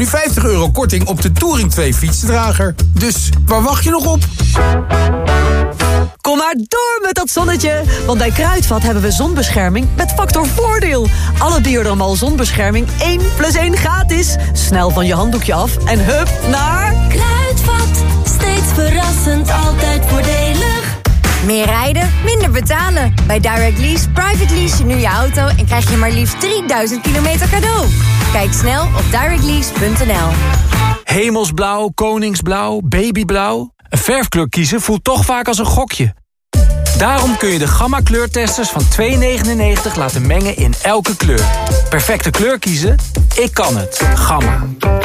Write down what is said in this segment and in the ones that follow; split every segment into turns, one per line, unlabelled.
Nu €50 korting op de Touring 2 fietsdrager. Dus waar wacht je nog op?
Kom maar door met dat zonnetje. Want bij Kruidvat hebben we zonbescherming met factor voordeel. Alle Biodermal zonbescherming 1 + 1 gratis. Snel van je handdoekje af en hup naar...
Kruidvat, steeds verrassend, altijd voordelig.
Meer rijden, minder betalen. Bij Direct Lease private lease je nu je auto en krijg je maar liefst 3000 kilometer cadeau. Kijk snel op directlease.nl.
Hemelsblauw, koningsblauw, babyblauw. Een verfkleur kiezen voelt toch vaak als een gokje. Daarom kun je de Gamma kleurtesters van €2,99 laten mengen in elke kleur. Perfecte kleur kiezen? Ik kan het. Gamma.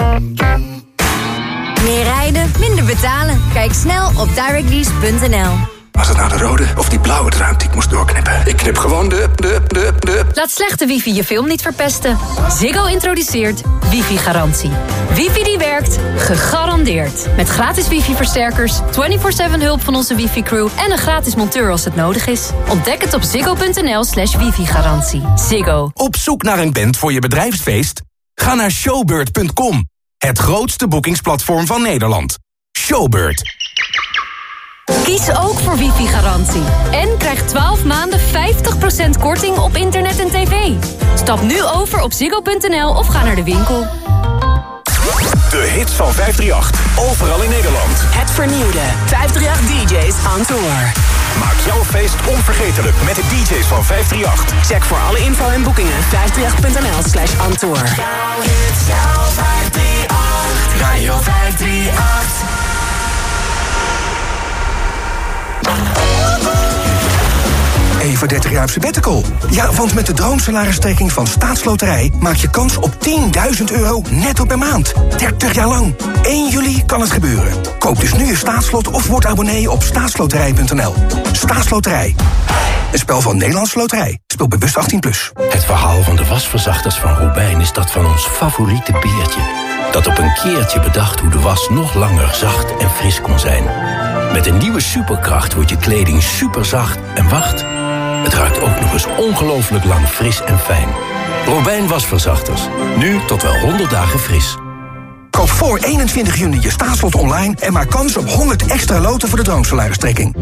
Meer rijden, minder betalen. Kijk snel op directlease.nl.
Was het nou de rode of die blauwe draad die ik moest doorknippen? Ik knip gewoon de...
Laat slechte wifi je film niet verpesten. Ziggo introduceert wifi-garantie. Wifi die werkt, gegarandeerd. Met gratis wifi-versterkers, 24/7 hulp van onze wifi-crew... en een gratis monteur als het nodig is. Ontdek het op ziggo.nl/wifi-garantie. Ziggo.
Op zoek naar een band voor je bedrijfsfeest? Ga naar showbird.com. Het grootste boekingsplatform van Nederland. Showbird.
Kies ook voor wifi-garantie. En krijg 12 maanden 50% korting op internet en tv. Stap nu over op ziggo.nl of ga naar de winkel.
De hits van 538. Overal in Nederland.
Het vernieuwde 538 DJ's on tour.
Maak jouw feest onvergetelijk met de DJ's van 538.
Check voor alle info en boekingen 538.nl/ontour.
Jouw hits, jouw 538. Radio 538.
Even 30 jaar op sabbatical. Ja, want met de droomsalaristrekking van Staatsloterij maak je kans op €10.000 netto per maand. 30 jaar lang. 1 juli kan het gebeuren. Koop dus nu je staatslot of word abonnee op staatsloterij.nl. Staatsloterij. Een spel van Nederlandse Loterij. Speel bewust 18+.
Het verhaal van de wasverzachters van Robijn is dat van ons favoriete beertje. Dat op een keertje bedacht hoe de was nog langer zacht en fris kon zijn. Met een nieuwe superkracht wordt je kleding superzacht en wacht... het ruikt ook nog eens ongelooflijk lang fris en fijn. Robijn wasverzachters. Nu tot wel 100 dagen fris.
Koop voor 21 juni je staatslot online en maak kans op 100 extra loten voor de droomsalaristrekking.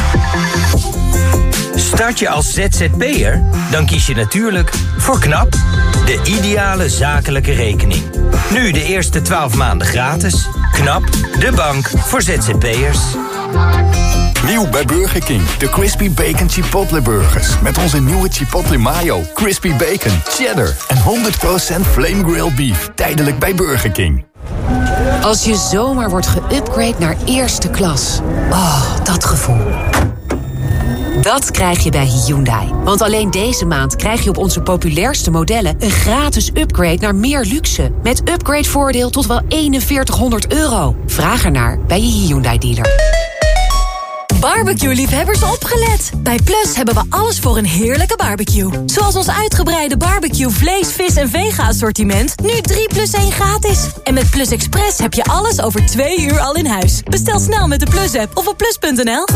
Start je als ZZP'er? Dan kies je natuurlijk voor KNAP, de ideale zakelijke rekening. Nu de eerste 12 maanden gratis. KNAP, de bank voor ZZP'ers.
Nieuw bij Burger King, de Crispy Bacon Chipotle Burgers. Met onze nieuwe Chipotle Mayo, Crispy Bacon, Cheddar en 100% Flame Grilled Beef. Tijdelijk bij Burger King.
Als je zomaar wordt geüpgrade naar eerste klas. Oh, dat gevoel. Dat krijg je bij Hyundai. Want alleen deze maand krijg je op onze populairste modellen... een gratis upgrade naar meer luxe. Met upgradevoordeel tot wel €4100. Vraag ernaar bij je Hyundai-dealer.
Barbecue-liefhebbers opgelet. Bij Plus hebben we alles voor een heerlijke barbecue. Zoals ons uitgebreide barbecue vlees, vis en vega-assortiment. Nu 3+1 gratis. En met Plus Express heb je alles over 2 uur al in huis. Bestel snel met de Plus-app of op plus.nl.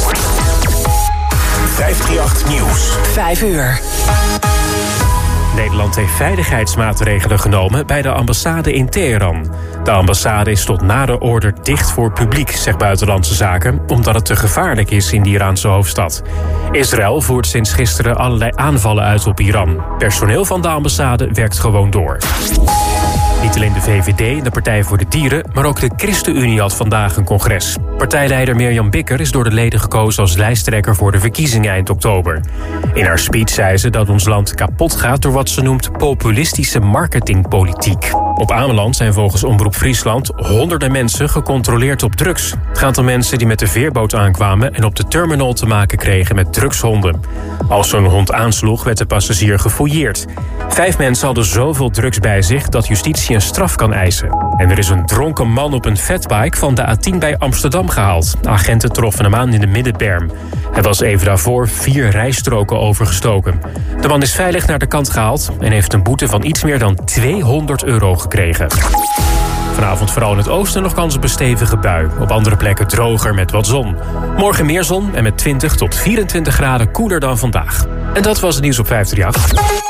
538 Nieuws.
5 uur.
Nederland heeft veiligheidsmaatregelen genomen bij de ambassade in Teheran. De ambassade is tot nader order dicht voor publiek, zegt Buitenlandse Zaken... omdat het te gevaarlijk is in de Iraanse hoofdstad. Israël voert sinds gisteren allerlei aanvallen uit op Iran. Personeel van de ambassade werkt gewoon door. Niet alleen de VVD en de Partij voor de Dieren... maar ook de ChristenUnie had vandaag een congres. Partijleider Mirjam Bikker is door de leden gekozen als lijsttrekker... voor de verkiezingen eind oktober. In haar speech zei ze dat ons land kapot gaat... door wat ze noemt populistische marketingpolitiek. Op Ameland zijn volgens Omroep Friesland honderden mensen gecontroleerd op drugs. Het gaat om mensen die met de veerboot aankwamen... en op de terminal te maken kregen met drugshonden. Als zo'n hond aansloeg, werd de passagier gefouilleerd. 5 mensen hadden zoveel drugs bij zich dat justitie een straf kan eisen. En er is een dronken man op een fatbike van de A10 bij Amsterdam gehaald. Agenten troffen hem aan in de middenberm. Hij was even daarvoor 4 rijstroken overgestoken. De man is veilig naar de kant gehaald en heeft een boete van iets meer dan €200 gekregen. Vanavond vooral in het oosten nog kans op een stevige bui. Op andere plekken droger met wat zon. Morgen meer zon en met 20 tot 24 graden koeler dan vandaag. En dat was het nieuws op 538.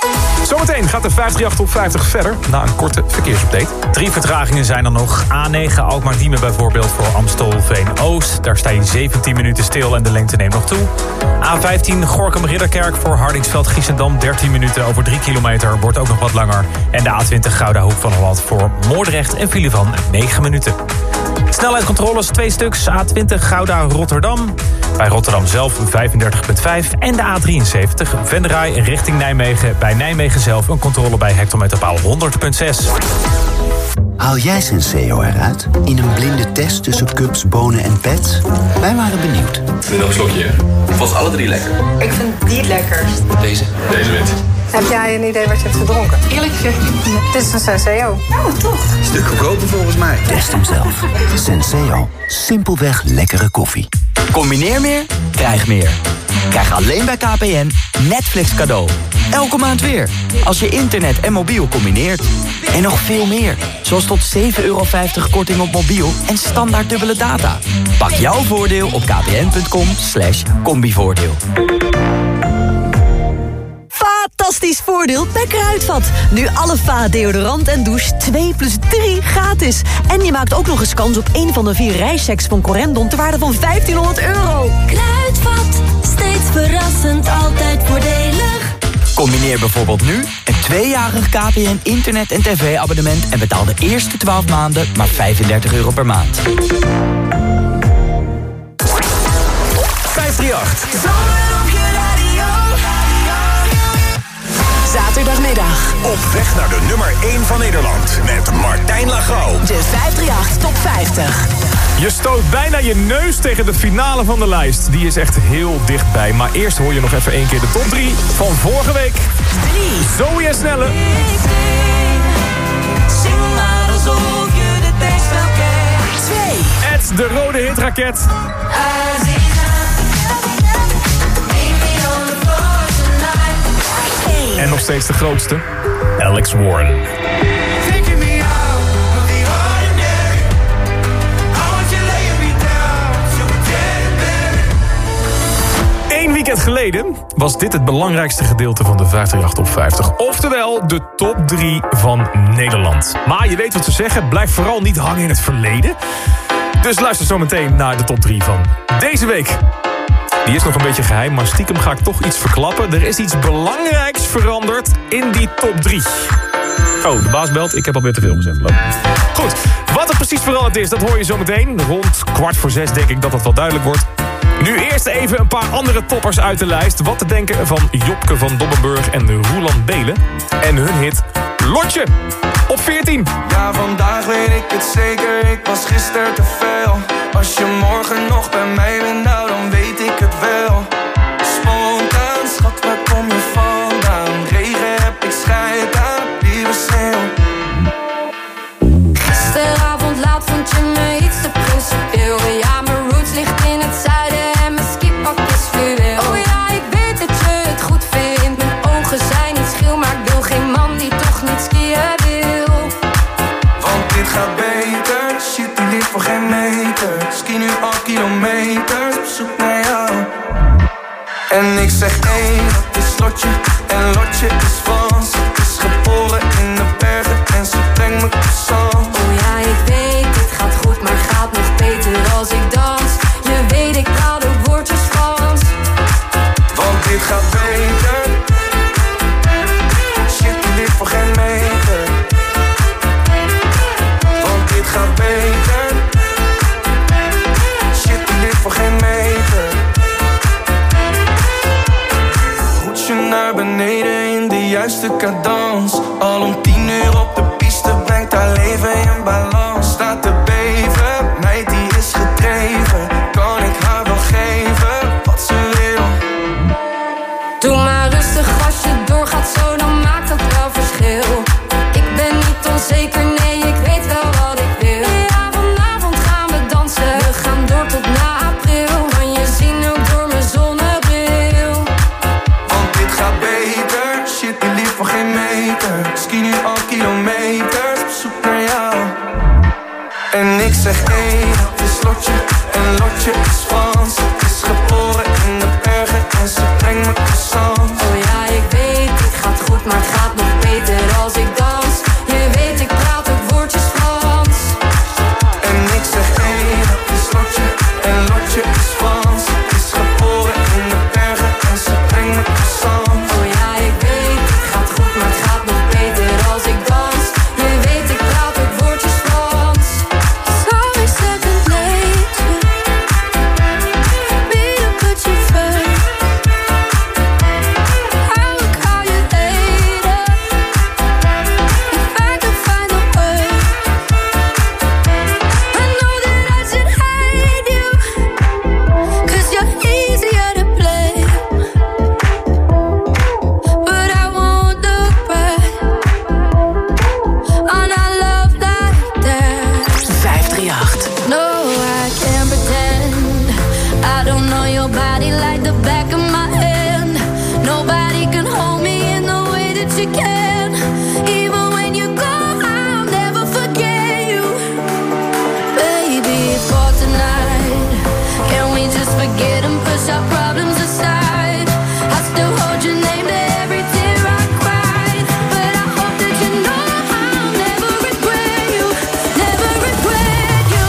Zometeen gaat de 538 op 50 verder na een korte verkeersupdate.
3 vertragingen zijn er nog. A9 Alkmaar-Diemen bijvoorbeeld voor Amstelveen-Oost. Daar sta je 17 minuten stil en de lengte neemt nog toe. A15 Gorinchem-Ridderkerk voor Hardingsveld-Giessendam. 13 minuten over 3 kilometer, wordt ook nog wat langer. En de A20 Gouda Hoek van Holland voor Moordrecht en file van 9 minuten. Snelheidscontroles 2 stuks. A20 Gouda-Rotterdam. Bij Rotterdam zelf 35,5. En de A73 Venray richting Nijmegen. Bij Nijmegen zelf een controle bij hectometerpaal 100,6.
Haal jij Senseo eruit? In een blinde test tussen cups, bonen en pets? Wij waren benieuwd.
Nog een slokje, hè? Vast alle 3 lekker.
Ik vind die het lekkerst.
Deze wint.
Heb jij een idee wat je hebt gedronken? Eerlijk gezegd niet. Dit is een Senseo. Oh, toch?
Stuk goedkoper volgens mij. Test hem zelf. Senseo. Simpelweg lekkere koffie.
Combineer meer, krijg meer. Krijg alleen bij KPN Netflix cadeau. Elke maand weer. Als je internet en mobiel combineert. En nog veel meer. Zoals tot €7,50 korting op mobiel en standaard dubbele data. Pak jouw voordeel op kpn.com/combivoordeel.
Fantastisch voordeel bij Kruidvat. Nu alle Fa deodorant en douche 2 + 3 gratis. En je maakt ook nog eens kans op een van de 4 reischecks van Corendon ter waarde van €1.500.
Kruidvat, steeds verrassend, altijd voordelig.
Combineer bijvoorbeeld nu een 2-jarig KPN internet- en tv-abonnement... en betaal de eerste 12 maanden maar €35 per maand.
538.
Zaterdagmiddag.
Op weg naar de nummer 1 van Nederland met Martijn Lagouw.
De 538 Top 50.
Je stoot bijna je neus tegen de finale van de lijst. Die is echt heel dichtbij. Maar eerst hoor je nog even 1 keer de top 3 van vorige week.
3.
Zoe en Snelle.
Zing maar alsof je de tekst wel kent.
2. Ed, de rode hitraket. En nog steeds de grootste, Alex Warren. 1 weekend geleden was dit het belangrijkste gedeelte van de 538 Top 50. Oftewel de top 3 van Nederland. Maar je weet wat ze zeggen, blijf vooral niet hangen in het verleden. Dus luister zo meteen naar de top 3 van deze week. Die is nog een beetje geheim, maar stiekem ga ik toch iets verklappen. Er is iets belangrijks veranderd in die top 3. Oh, de baas belt. Ik heb alweer te veel gezegd. Goed, wat er precies veranderd is, dat hoor je zo meteen. Rond 5:15 denk ik dat dat wel duidelijk wordt. Nu eerst even een paar andere toppers uit de lijst. Wat te denken van Jopke van Dobbenburg en Roeland Belen. En hun hit Lotje op 14.
Ja, vandaag weet ik het zeker, ik was gisteren te veel. Als je morgen nog bij mij bent, nou dan weet ik het wel. Spontaan, schat, waar kom je vandaan? Regen heb ik scheid aan, lieve sneeuw.
Gisteravond laat vond je me iets te principieel. Ja, mijn roots ligt in het zuiden en mijn skipak is fluweel. Oh ja, ik weet dat je het goed vindt. Mijn ogen zijn niet schil, maar ik wil geen man die toch niet skiën wil.
Want dit gaat beter, shit die ligt voor geen meter. Ski nu al kilometers op zoek naar jou. En ik zeg één, dat is Lotje. En Lotje is van, ze is geboren in de bergen. En ze brengt me croissant.
Oh ja, ik weet, dit gaat goed, maar gaat nog beter als ik dans. Je weet, ik praat ook woordjes Frans.
Want dit gaat beter. Shit, die ligt voor geen meter. Want dit gaat beter. Shit, die ligt voor geen meter. Roetje naar beneden in de juiste cadans. Al om 10 uur op de piste brengt haar leven in balans. Staat te beven, meid die is gedreven. Kan ik haar wel geven wat ze wil?
Doe maar rustig als je doorgaat zo, dan maakt dat wel verschil. Ik ben niet onzeker, nee, ik weet wel wat ik wil. Ja, vanavond gaan we dansen, we gaan door tot na april. Kan je zien ook door mijn zonnebril.
Want dit gaat beter, shit die lief voor geen meter. Ski nu al kilometers op zoek naar jou. En ik zeg één, dat is Lotje. En Lotje is Frans, ze is geboren in de bergen. En ze brengt me croissant.
Oh ja, ik weet, dit gaat goed, maar het gaat nog beter als ik dans. Je weet ik praat ook woordjes Frans.
En ik zeg hey, dat is Lotje. En Lotje is Frans. Is geboren in de bergen en ze brengt me croissant.
Oh ja, ik weet, het gaat goed, maar het gaat nog beter als ik dans. Je weet ik praat ook woordjes Frans. Sorry, second nature. Be to put you first. I will call you later if I can find the words. I know that I should hate you, 'cause you're easier to play. But I won't look back on our love like that.
538.
No, I can't pretend I don't know your body like the back of my hand. Nobody can hold me in the way that you can. Even when you go, I'll never forget you. Baby, for tonight, can we just forget and push our problems aside? I still hold your name to every tear I cried. But I hope that you know I'll never regret you. Never regret you.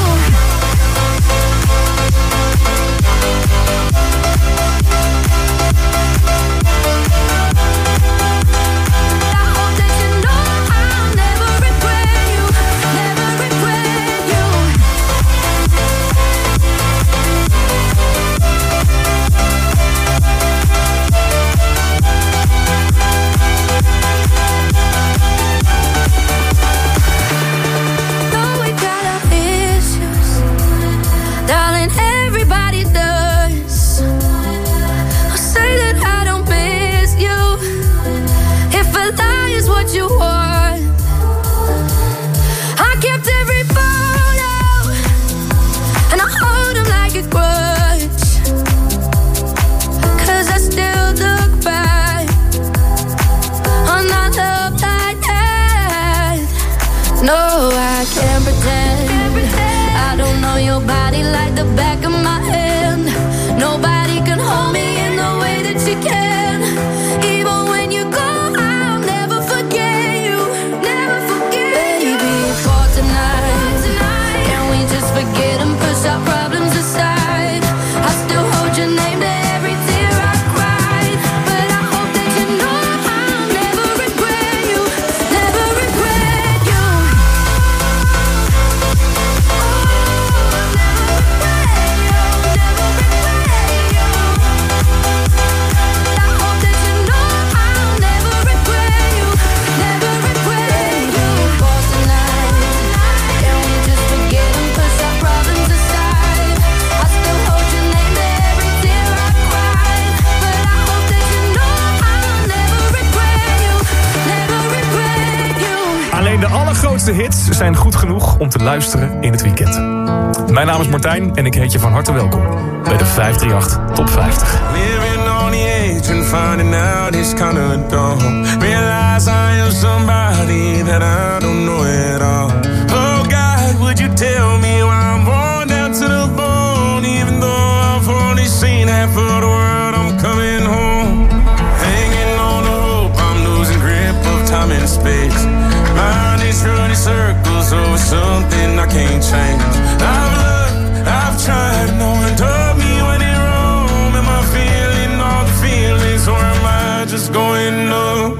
De hits zijn goed genoeg om te luisteren in het weekend. Mijn naam is Martijn en ik heet je van harte welkom bij de 538 Top 50.
Living on the edge and finding out it's kinda dumb. Realize I am somebody that I don't know at all. Oh God, would you tell me why I'm worn down to the bone? Even though I've only seen half of the world, I'm coming home. Hanging on the hope, I'm losing grip of time and space. Mind is running circles over something I can't change. I've looked, I've tried, no one told me when it wrong. Am I feeling all the feelings, or am I just going numb?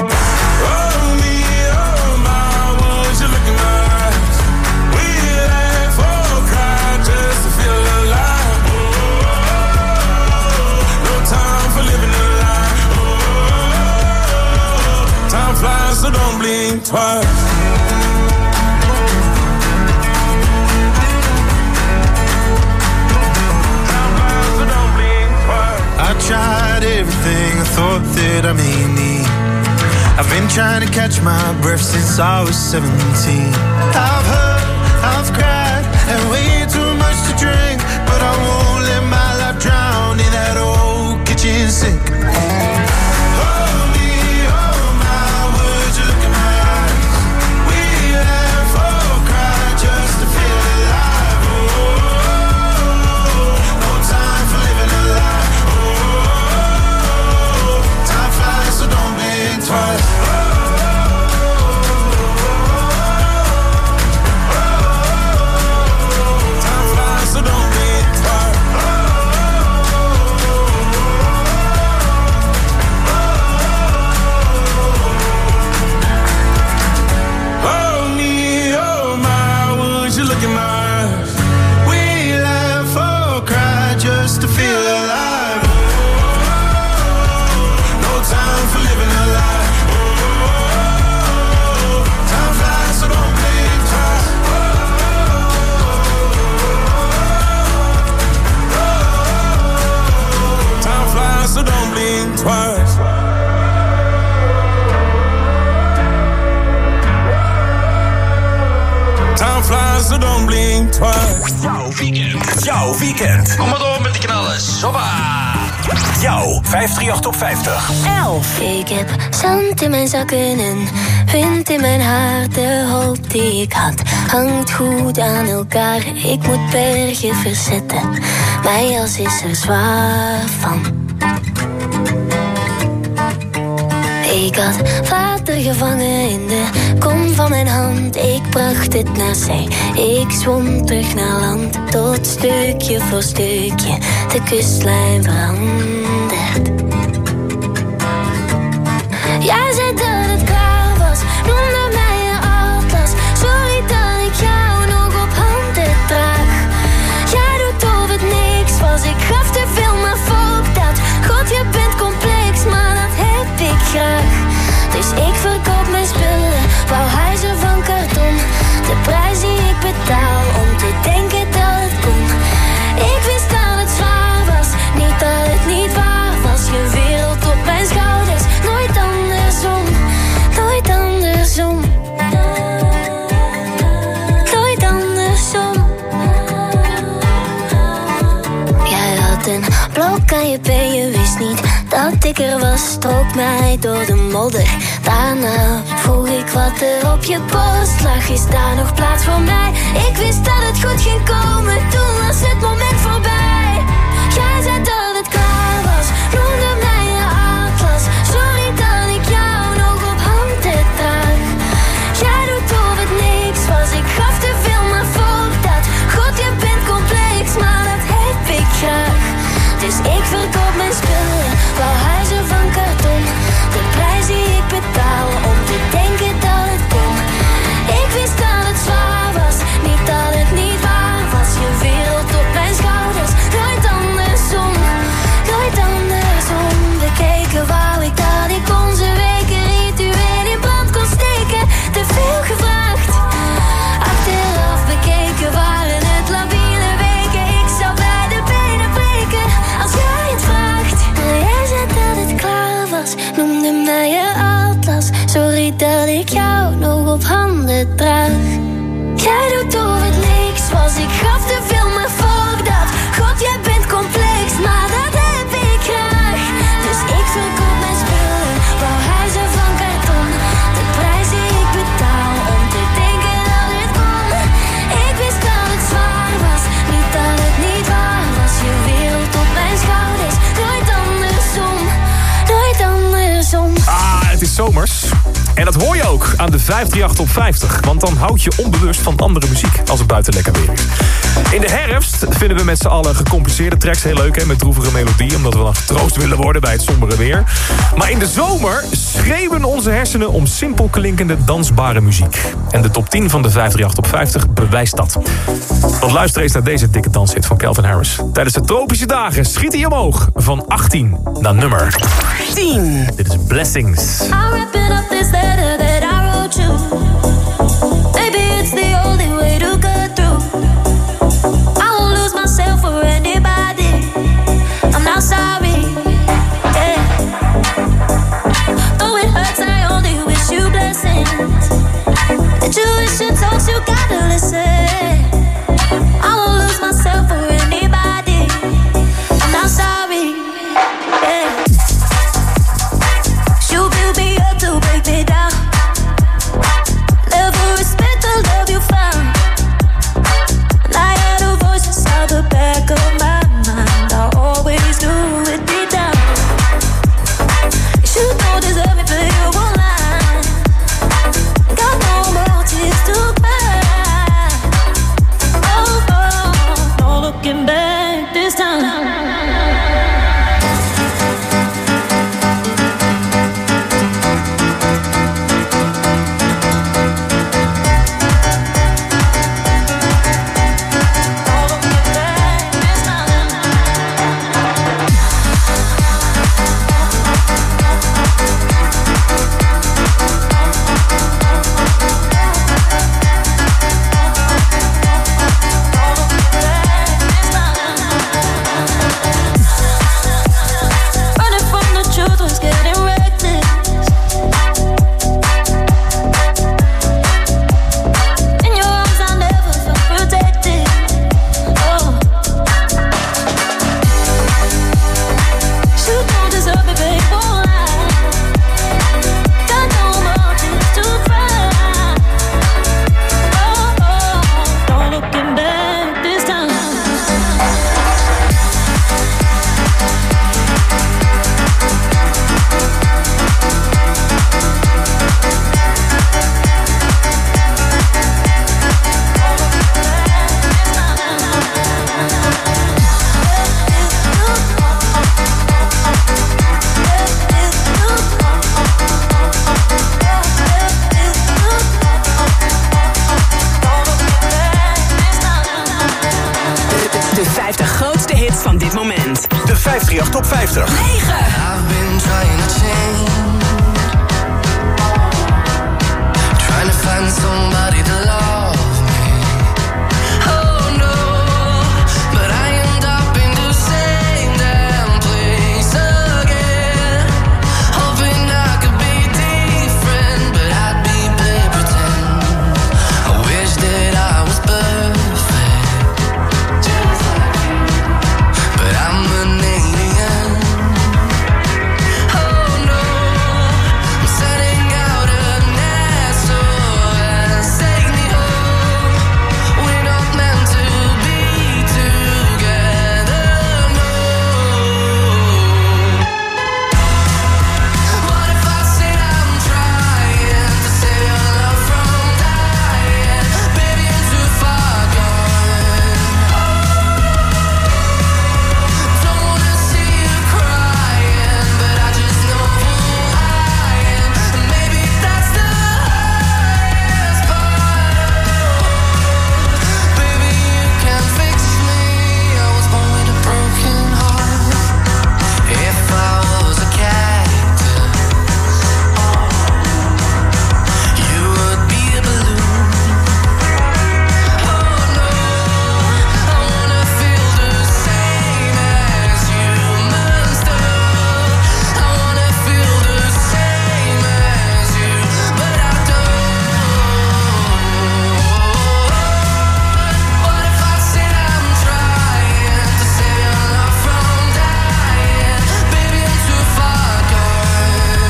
Oh me, oh my, would you look in my eyes? We laugh or cry just to feel alive. Oh, no time for living a lie. Oh, time flies, so don't blink twice.
I tried everything I thought that I may need. I've been trying to catch my breath since I was 17. I've hurt, I've cried, and way too much to drink. But I won't let my life drown in that old kitchen sink. fly, so don't blink twice.
Jouw weekend.
Kom maar door met die knallers. Hoppa.
Jouw 538 op 50.
11. Ik heb zand in mijn zakken en wind in mijn haar. De hoop die ik had hangt goed aan elkaar. Ik moet bergen verzetten, mijn jas is er zwaar van. Ik had water gevangen in de kom van mijn hand. Ik bracht het naar zee, ik zwom terug naar land. Tot stukje voor stukje de kustlijn verandert. Jij zei dat het klaar was, noemde mij een atlas. Sorry dat ik jou nog op handen draag. Jij doet of het niks was, ik gaf te veel, maar fuck dat. God, je bent complex, maar dat heb ik graag. Dus ik verkoop mijn spullen, wou huizen van karton. De prijs die ik betaal om te denken dat het kon. Ik wist dat het zwaar was, niet dat het niet waar was. Je wereld op mijn schouders, nooit andersom. Nooit andersom. Nooit andersom. Jij had een blok aan je been, je wist niet dat ik er was. Strook mij door de modder. Daarna vroeg ik wat er op je borst lag. Is daar nog plaats voor mij? Ik wist dat het goed ging komen, toen was het moment voorbij. Jij zei dat het klaar was, noemde mij een atlas. Sorry dat ik jou nog op handen draag. Jij doet of het niks was, ik gaf te veel, maar fuck dat. God, je bent complex, maar dat heb ik graag. Dus ik verkoop mijn spullen, wou huizen van karton. De prijs die ik betaal om te denken dat het kon. Ik wist dat het zwaar was, niet dat het niet waar was. Je wereld op mijn schouders, nooit andersom. Nooit andersom. Bekeken wou ik dat ik onze weken ritueel in brand kon steken. Te veel gevraagd. Achteraf bekeken waren het labiele weken. Ik zou bij de benen breken als jij het vraagt. Maar jij zei dat het klaar was, noemde mij je atlas. Sorry dat ik jou nog op handen draag. Jij doet of het niks was, ik gaf te veel, maar fuck dat. God, jij bent complex, maar dat heb ik graag. Dus ik verkoop mijn spullen, wou huizen van karton. De prijs die ik betaal om te denken dat het kon. Ik wist dat het zwaar was, niet dat het niet waar was. Je wereld op mijn schouders, nooit andersom. Nooit andersom.
Ah, het is zomers. En dat hoor je ook aan de 538 op 50. Want dan houd je onbewust van andere muziek als het buiten lekker weer is. In de herfst vinden we met z'n allen gecompliceerde tracks heel leuk, hè, met droevige melodie, omdat we dan getroost willen worden bij het sombere weer. Maar in de zomer schreeuwen onze hersenen om simpel klinkende dansbare muziek. En de top 10 van de 538 op 50 bewijst dat. Want luister eens naar deze dikke danshit van Calvin Harris. Tijdens de tropische dagen schiet hij omhoog van 18 naar nummer 10. Dit is Blessings.
I'll wrap it up this letter that I wrote you. Maybe it's the only way to get through. I won't lose myself for anybody. I'm not sorry. Yeah. Though it hurts, I only wish you blessings. The tuition talks, you gotta listen. I won't lose myself for anybody. I'm not sorry. Yeah. You build me up to break me down. Never respect the love you found. And I had a voice inside the back of my mind. I always knew it deep down. You don't deserve me, but you won't lie. Got no more tears to cry. Oh, oh, no looking back this time.
dit moment.
De 538 Top 50.
9.
I've been trying to change, trying to find somebody to love me. Oh no, but I end up in the same damn place again. Hoping I could be different, but I'd be play pretend. I wish that I was perfect, but I'm an alien. Oh no, I'm setting out an SOS. Take me home. We're not meant to be together, no. What if I said I'm trying to save your love from dying? Baby, I'm too far gone. Don't wanna see you crying, but I just know who I am. And maybe that's the highest part. Baby, you can fix me. I was born with a broken heart. If I was a cactus, you would be a balloon. Oh no, I wanna feel the same as humans do. I wanna feel the same as you, but I don't. What if I said I'm trying to save your love from dying? Baby, I'm too far gone.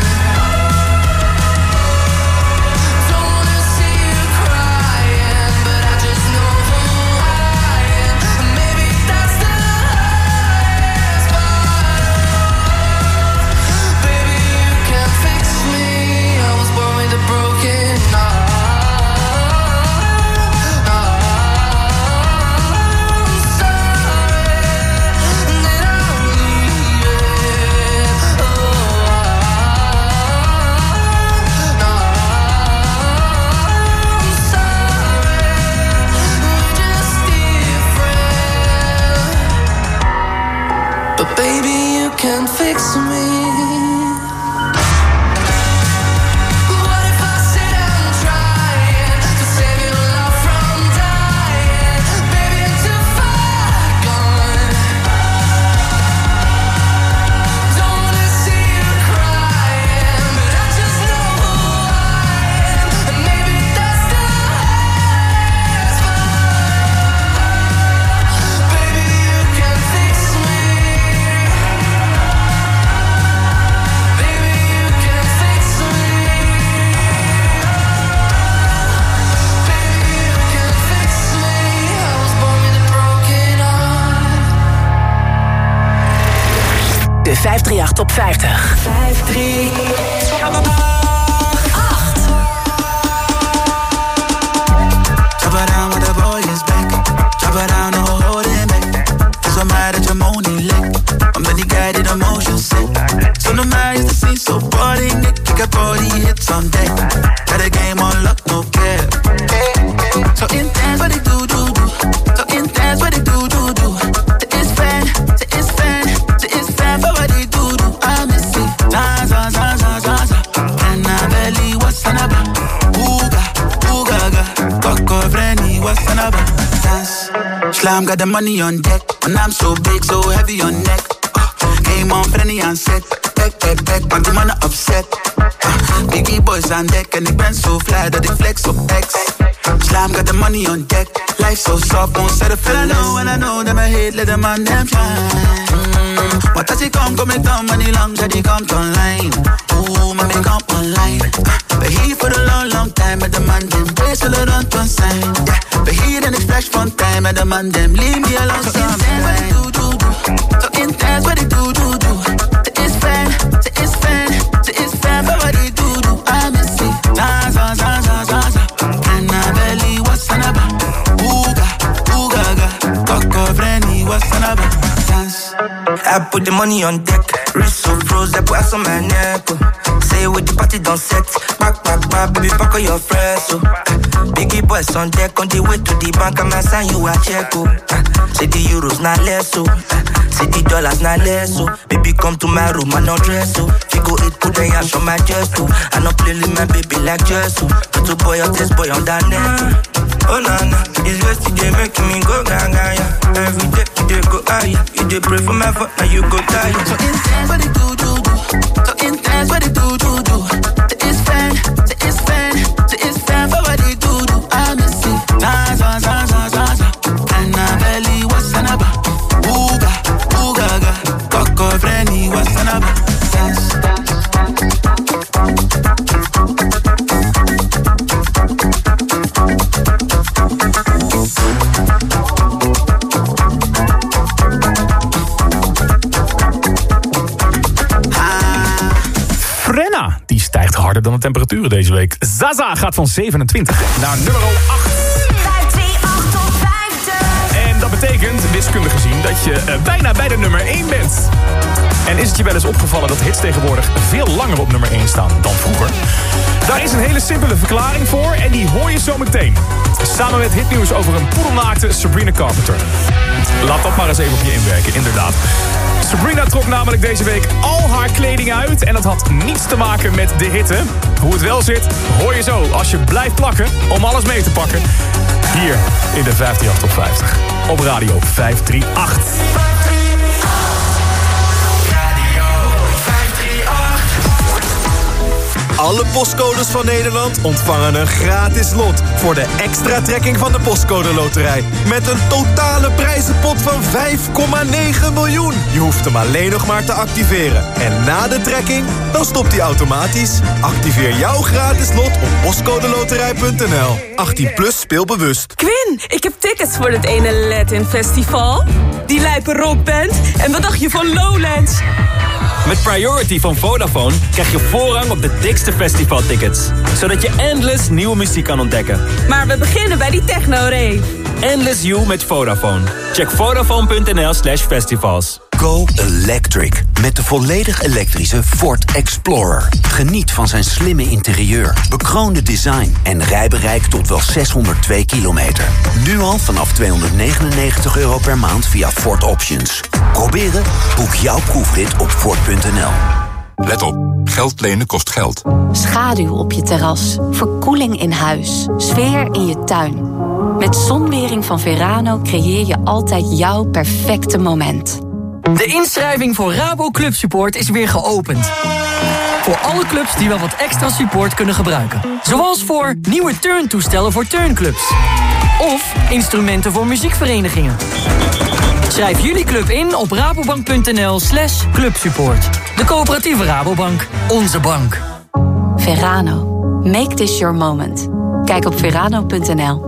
Don't wanna see you crying, but I just know who I am. And maybe that's the highest part. Baby, you can fix me. I was born with a broken heart. I'm sorry that I'm leaving. I'm sorry, we're just different. But baby, you can fix me. What if I said I'm trying to save your love from dying? Baby, I'm too far gone. Don't wanna see you crying, but I just know who I am. And maybe that's the highest part. Baby, you can fix me. Baby, you can fix me. Baby, you can fix me. I was born with a broken heart.
De 538 Top 50. 538.
Drop it down with the boy is back. Drop it down, no holding back. So mad at your moaning leg. I'm really guided emotion sick. So no matter the scene, so boring. Kick up all the hits on deck. Got a game on lock, no care. So intense, what they do. So intense, what they do. It's fan for what they do. I miss it. Zaza. And I belly, what's on about? Ooga, Coco Frenny, what's on about? Dance. Slam got the money on deck. And I'm so big, so heavy on neck. Game on Frenny and set. Back, want the man upset. Biggie boys on deck. And ik ben so fly dat ik flex op X. Slam got the money on deck. Life so soft, won't settle for less. And I know that my head let them on them shine. What does he come ik down money long, that he come online. Ooh, my man come online. But he for the long time, met the man them place all around to sign. Yeah, but he then flash fun time, met the man them leave me alone. So intense what they do. So intense what they do. Ze is fan for what they do. I miss it. Zaza. And I belly, what's on about? Ooga, Coco Frenny, what's on about? Dance.
I put the money on deck. Wrist so froze, I put ice on my neck. Say with the party don't set. Back, baby, pack on your friends. Biggie boys on deck, on the way to the bank, I'ma sign you a check. Say the euros not less, say the dollars not less. Baby, come to my room, I no dress. Figo it, put the ash on my chest. I no play with my baby like Jess. Put a boy on this boy on that net. Oh na na, it's yesterday making me go gaga, yeah. Every day you dey go higher, you dey pray for my fuck, now you go die. So intense what it do, so intense what it do. It's fan, it's fan for what it do. I miss it, za, and I belly what's anaba, ooga, coco frenny what's anaba,
Frenna, die stijgt harder dan de temperaturen deze week. Zaza gaat van 27 naar nummer 8.
538 op 50.
En dat betekent, wiskundig gezien, dat je bijna bij de nummer 1 bent. En is het je wel eens opgevallen dat hits tegenwoordig veel langer op nummer 1 staan dan vroeger? Daar is een hele simpele verklaring voor en die hoor je zo meteen. Samen met hitnieuws over een poedelnaakte Sabrina Carpenter. Laat dat maar eens even op je inwerken, inderdaad. Sabrina trok namelijk deze week al haar kleding uit en dat had niets te maken met de hitte. Hoe het wel zit, hoor je zo als je blijft plakken om alles mee te pakken. Hier in de 538 op 50. Op radio 538.
Alle postcodes van Nederland ontvangen een gratis lot voor de extra trekking van de Postcode Loterij. Met een totale prijzenpot van 5,9 miljoen. Je hoeft hem alleen nog maar te activeren. En na de trekking, dan stopt hij automatisch. Activeer jouw gratis lot op postcodeloterij.nl. 18 plus speelbewust.
Quinn, ik heb tickets voor het ene Latin Festival. Die lijpe rockband. En wat dacht je van Lowlands?
Met Priority van Vodafone krijg je voorrang op de dikste festivaltickets. Zodat je endless nieuwe muziek kan ontdekken.
Maar we beginnen bij die techno-rave.
Endless You met Vodafone. Check vodafone.nl/festivals.
Go Electric. Met de volledig elektrische Ford Explorer. Geniet van zijn slimme interieur, bekroonde design en rijbereik tot wel 602 kilometer. Nu al vanaf €299 per maand via Ford Options. Proberen? Boek jouw proefrit op Ford.nl.
Let op, geld lenen kost geld.
Schaduw op je terras, verkoeling in huis, sfeer in je tuin. Met Zonwering van Verano creëer je altijd jouw perfecte moment.
De inschrijving voor Rabo Club Support is weer geopend. Voor alle clubs die wel wat extra support kunnen gebruiken. Zoals voor nieuwe turntoestellen voor turnclubs. Of instrumenten voor muziekverenigingen. Schrijf jullie club in op rabobank.nl/clubsupport. De coöperatieve Rabobank. Onze bank.
Verano. Make this your moment. Kijk op verano.nl.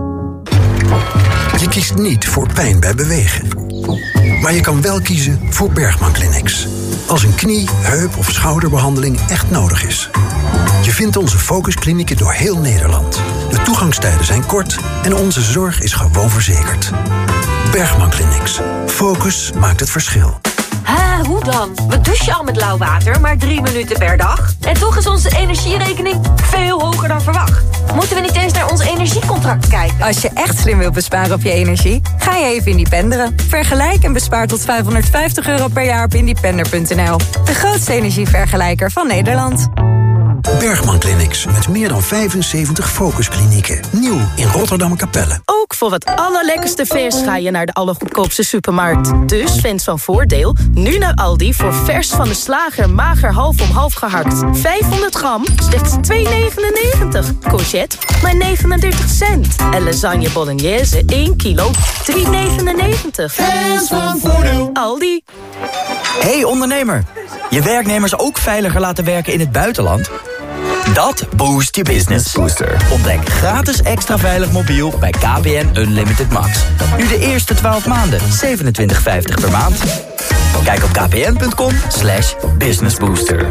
Je kiest niet voor pijn bij bewegen. Maar je kan wel kiezen voor Bergman Clinics. Als een knie, heup of schouderbehandeling echt nodig is. Je vindt onze focusklinieken door heel Nederland. De toegangstijden zijn kort en onze zorg is gewoon verzekerd. Bergman Clinics. Focus maakt het verschil.
Hoe dan? We douchen al met lauw water, maar 3 minuten per dag. En toch is onze energierekening veel hoger dan verwacht. Moeten we niet eens naar ons energiecontract kijken?
Als je echt slim wilt besparen op je energie, ga je even independeren. Vergelijk en bespaar tot €550 per jaar op independer.nl. De grootste energievergelijker van Nederland.
Bergman Clinics met meer dan 75 focusklinieken. Nieuw in Rotterdam-Capelle.
Ook voor het allerlekkerste vers ga je naar de allergoedkoopste supermarkt. Dus fans van Voordeel, nu naar Aldi voor vers van de slager mager half om half gehakt. 500 gram, slechts €2,99. Courgette, maar 39 cent. En lasagne bolognese, 1 kilo, €3,99.
Fans van Voordeel.
Aldi.
Hey ondernemer, je werknemers ook veiliger laten werken in het buitenland? Dat boost je business. Booster. Ontdek gratis extra veilig mobiel bij KPN Unlimited Max. Nu de eerste 12 maanden, $27,50 per maand. Kijk op kpn.com/businessbooster.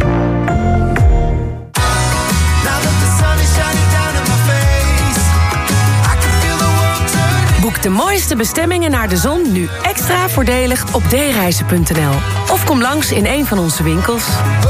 Boek de mooiste bestemmingen naar de zon nu extra voordelig op dereizen.nl. Of kom langs in een van onze winkels.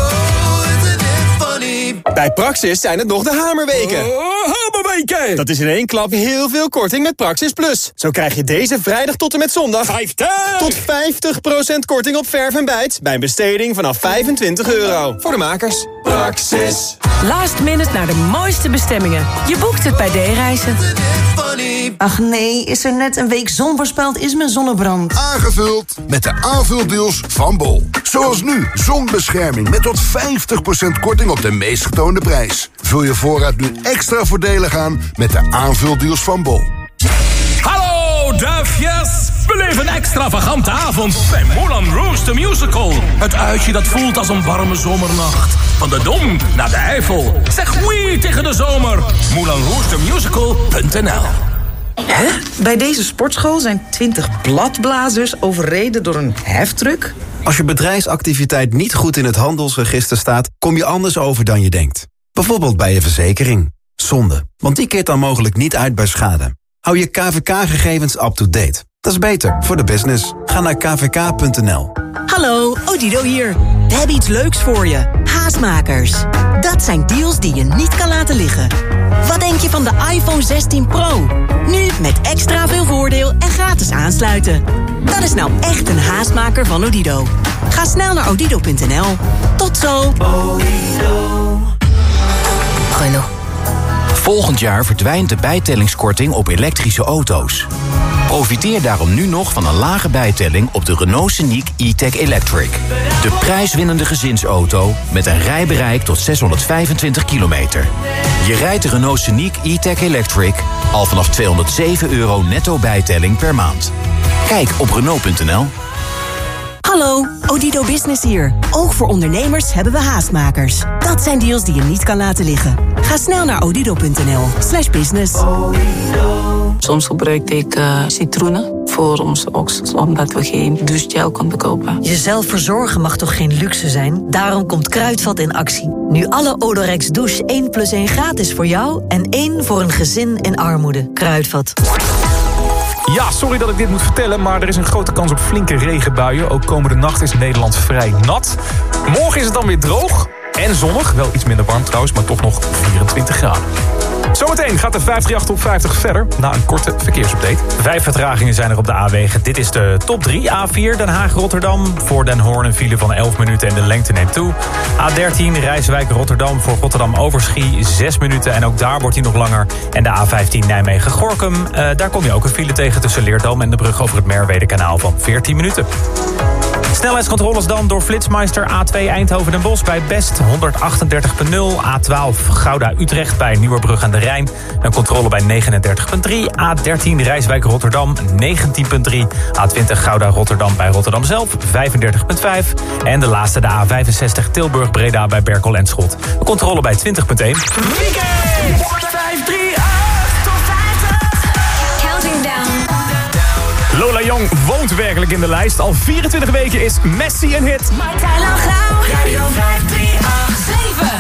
Bij Praxis zijn het nog de hamerweken. Hamerweken! Dat is in één klap heel veel korting met Praxis Plus. Zo krijg je deze vrijdag tot en met zondag 50! Tot 50% korting op verf en bijt bij een besteding vanaf €25. Voor de makers. Praxis.
Last minute naar de mooiste bestemmingen. Je boekt het bij D-reizen.
Ach nee, is er net een week zon voorspeld, is mijn zonnebrand.
Aangevuld met de aanvuldeals van Bol. Zoals nu, zonbescherming met tot 50% korting op de meest getoonde prijs. Vul je voorraad nu extra voordelig aan met de aanvuldeals van Bol.
Hallo duifjes! Beleef een extravagante avond bij Moulin Rouge the Musical. Het uitje dat voelt als een warme zomernacht. Van de Dom naar de Eifel. Zeg oui tegen de zomer. MoulinRougeTheMusical.nl.
Hè? Bij deze sportschool zijn 20 bladblazers overreden door een heftruck?
Als je bedrijfsactiviteit niet goed in het handelsregister staat, kom je anders over dan je denkt. Bijvoorbeeld bij je verzekering. Zonde, want die keert dan mogelijk niet uit bij schade. Hou je KVK-gegevens up-to-date. Dat is beter voor de business. Ga naar kvk.nl.
Hallo, Odido hier. We hebben iets leuks voor je. Haastmakers. Dat zijn deals die je niet kan laten liggen. Wat denk je van de iPhone 16 Pro? Nu met extra veel voordeel en gratis aansluiten. Dat is nou echt een haastmaker van Odido. Ga snel naar odido.nl. Tot zo.
Renault. Volgend jaar verdwijnt de bijtellingskorting op elektrische auto's. Profiteer daarom nu nog van een lage bijtelling op de Renault Scenic E-Tech Electric. De prijswinnende gezinsauto met een rijbereik tot 625 kilometer. Je rijdt de Renault Scenic E-Tech Electric al vanaf €207 netto bijtelling per maand. Kijk op Renault.nl.
Hallo, Odido Business hier. Ook voor ondernemers hebben we haastmakers. Dat zijn deals die je niet kan laten liggen. Ga snel naar odido.nl/business.
Soms gebruikte ik citroenen voor onze oksels, omdat we geen douchegel konden kopen.
Jezelf verzorgen mag toch geen luxe zijn? Daarom komt Kruidvat in actie. Nu alle Odorex douche 1+1 gratis voor jou en 1 voor een gezin in armoede. Kruidvat.
Ja, sorry dat ik dit moet vertellen, maar er is een grote kans op flinke regenbuien. Ook komende nacht is Nederland vrij nat. Morgen is het dan weer droog en zonnig. Wel iets minder warm trouwens, maar toch nog 24 graden. Zometeen gaat de 538 op 50 verder na een korte verkeersupdate.
5 vertragingen zijn er op de A-wegen. Dit is de top 3. A4 Den Haag-Rotterdam. Voor Den Hoorn een file van 11 minuten en de lengte neemt toe. A13 Rijswijk-Rotterdam voor Rotterdam-Overschie 6 minuten. En ook daar wordt hij nog langer. En de A15 Nijmegen-Gorkum. Daar kom je ook een file tegen tussen Leerdam en de brug over het Merwede-kanaal van 14 minuten. Snelheidscontroles dan door Flitsmeister. A2 Eindhoven-Den Bosch bij Best 138,0. A12 Gouda-Utrecht bij Nieuwerbrug aan de Rijn. Een controle bij 39,3. A13 Rijswijk-Rotterdam 19,3. A20 Gouda-Rotterdam bij Rotterdam zelf 35,5. En de laatste de A65 Tilburg-Breda bij Berkel en Schot. Een controle bij 20,1.
Lola Young woont werkelijk in de lijst. Al 24 weken is Messi een hit.
Radio 538.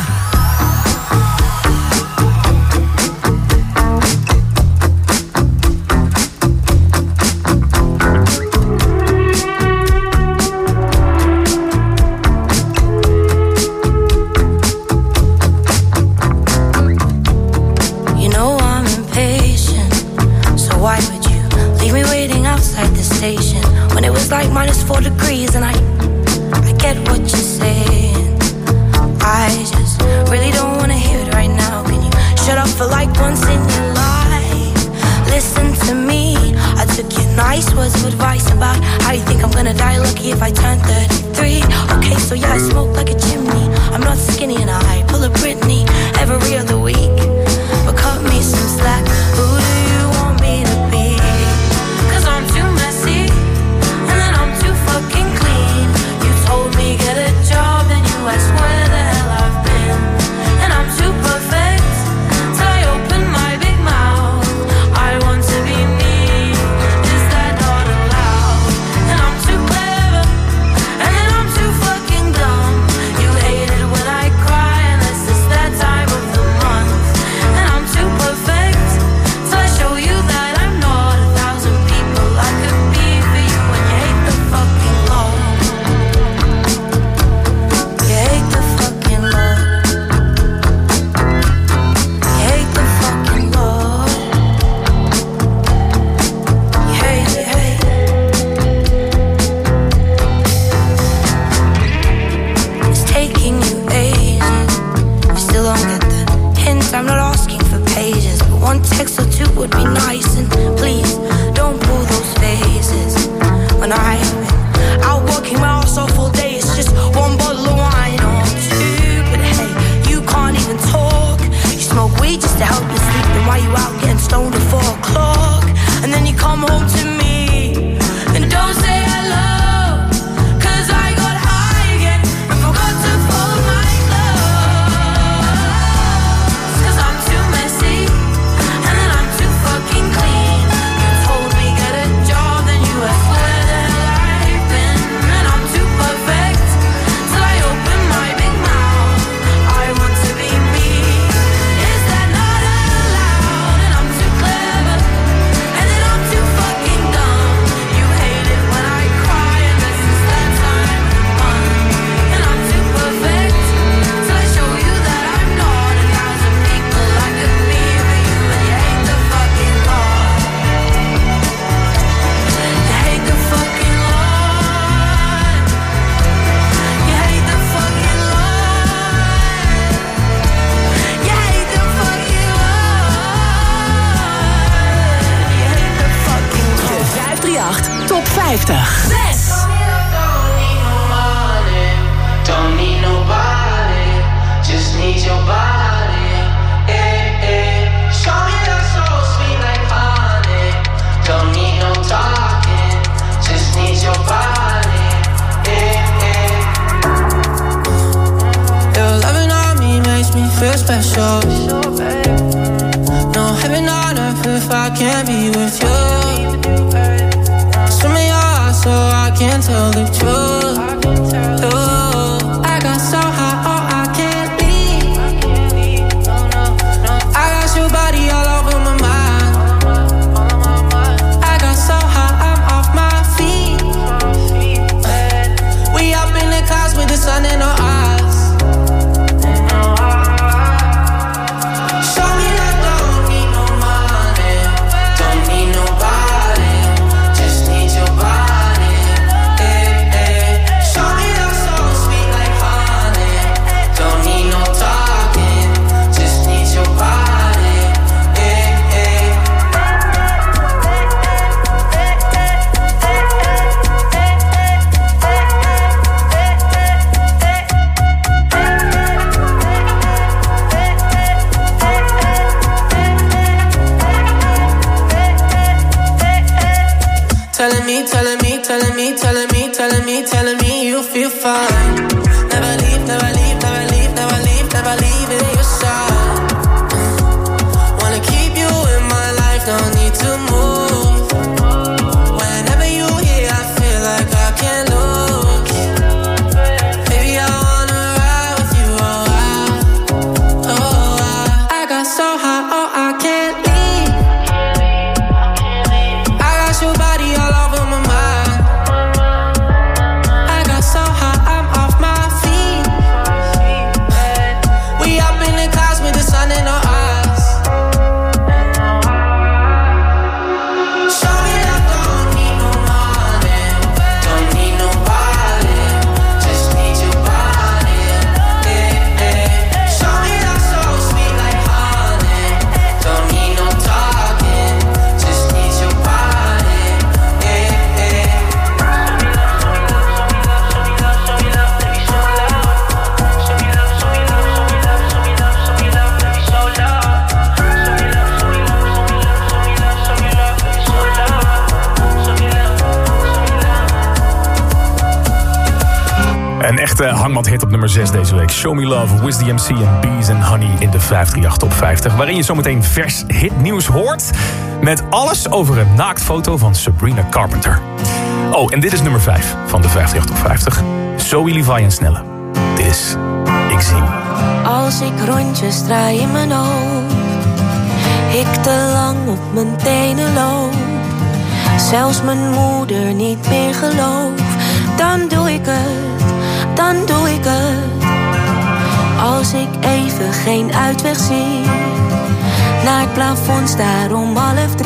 You know I'm impatient, so why would you leave me waiting outside the station when it was like -4 degrees and I get what you're saying. I just really don't wanna hear it right now. Can you shut up for like once in your life? Listen to me. I took your nice words of advice about how you think I'm gonna die lucky if I turn 33. Okay, so yeah, I smoke like a chimney. I'm not skinny and I pull a Britney every other week. But cut me some slack. Who do you want me to be? 'Cause I'm too messy and then I'm too fucking clean. You told me get a job and you asked where the hell I've been. And I'm too perfect till I open my big mouth. I want to be me. Is that not allowed? And I'm too clever and then I'm too fucking dumb. You hate it when I cry and it's just that time of the month.
50.
6. Don't need nobody, just need your body. Show me that so sweet like honey. Don't need no talking, just need your body. Your loving on me makes me feel special. No heaven on earth if I can't be with you. Swim in your heart so I can tell the truth. I got so high, oh, I can't leave. I got your body all over my mind. I got so high, I'm off my feet. We up in the clouds with the sun in our eyes. Show me that don't need no money, don't need nobody, just need your body. Show me that so sweet like honey. Don't need no talking, just need your body. Telling me, telling me, telling me, telling me, telling me, telling me you feel fine. Never leave, never leave, never leave, never leave, never leave in your side. Wanna keep you in my life, don't need to move. Whenever you here, I feel like I can't lose. Baby, I wanna ride with you, I got so high, oh, I can't leave. I got your body all over my mind. I got so high, I'm off my feet. We up in the clouds with the sun in our eyes. Show me that don't need no money, don't need nobody, just need your body. Show me that so sweet like honey. Don't need no talking, just need your body.
Een echte hangmat-hit op nummer 6 deze week. Show Me Love, Wiz DMC en Bees and Honey in de 538 Top 50. Waarin je zometeen vers hitnieuws hoort. Met alles over een naaktfoto van Sabrina Carpenter. Oh, en dit is nummer 5 van de 538 Top 50. Zoe Levi en Snelle. Dit is Ik Zing.
Als ik rondjes draai in mijn hoofd, ik te lang op mijn tenen loop, zelfs mijn moeder niet meer geloof, dan doe ik het, dan doe ik het. Als ik even geen uitweg zie, naar het plafond staar om 2:30.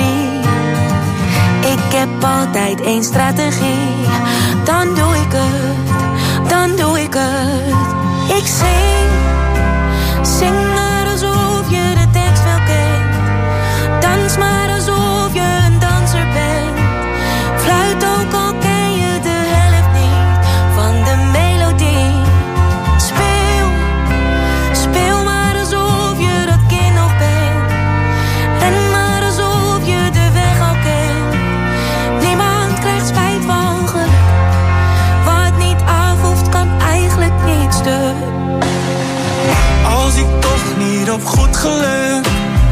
Ik heb altijd één strategie, dan doe ik het, dan doe ik het. Ik zing, zing maar alsof je de tekst wel kent. Dans maar alsof je een danser bent. Fluit ook al ken je de helft niet van de melodie. Speel, speel maar alsof je dat kind nog bent. Ren maar alsof je de weg al kent. Niemand krijgt spijt van geluk. Wat niet af hoeft kan eigenlijk niet stuk.
Als ik toch niet op goed geluk